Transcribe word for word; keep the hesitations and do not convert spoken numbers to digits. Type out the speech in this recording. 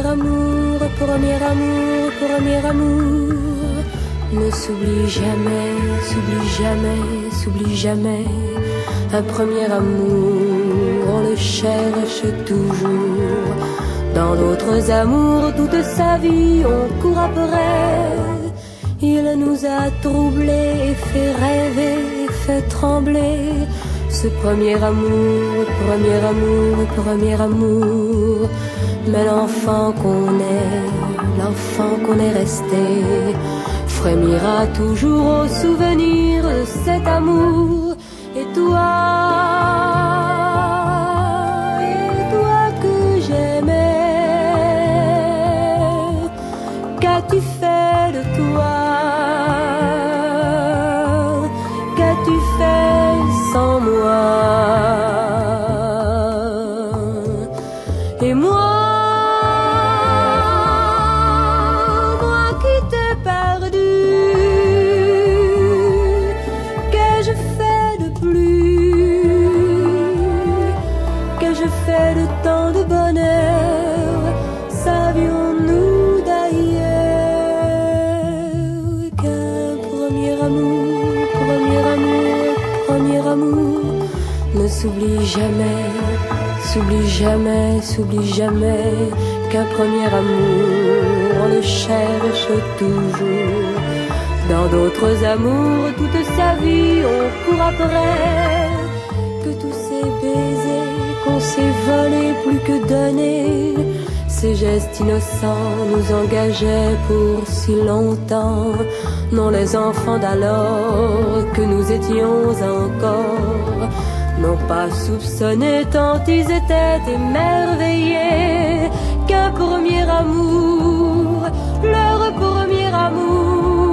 amour, premier amour, premier amour ne s'oublie jamais, s'oublie jamais, s'oublie jamais. Un premier amour, on le cherche toujours. Dans d'autres amours, toute sa vie, on court après. Il nous a troublés et fait rêver, et fait trembler. Ce premier amour, premier amour, premier amour. Mais l'enfant qu'on est, l'enfant qu'on est resté, frémira toujours au souvenir de cet amour. Et toi, et toi que j'aimais, qu'as-tu fait de toi? Qu'as-tu fait sans moi? Et moi, de tant de bonheur, savions-nous d'ailleurs qu'un premier amour, premier amour, premier amour ne s'oublie jamais, s'oublie jamais, s'oublie jamais. Qu'un premier amour, on le cherche toujours. Dans d'autres amours, toute sa vie, on court après. Que tous ces baisers qu'on s'est volés plus que donnés, ces gestes innocents nous engageaient pour si longtemps. Non, les enfants d'alors que nous étions encore n'ont pas soupçonné tant ils étaient émerveillés qu'un premier amour, leur premier amour